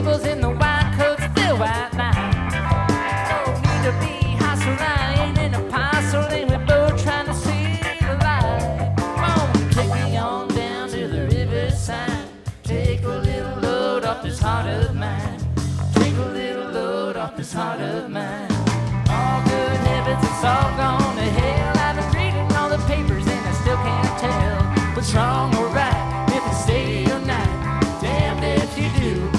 tables in the white coats, still white line. Don't need to be hustling in a parcel, and we're both trying to see the light. Come on, take me on down to the riverside. Take a little load off this heart of mine. Take a little load off this heart of mine.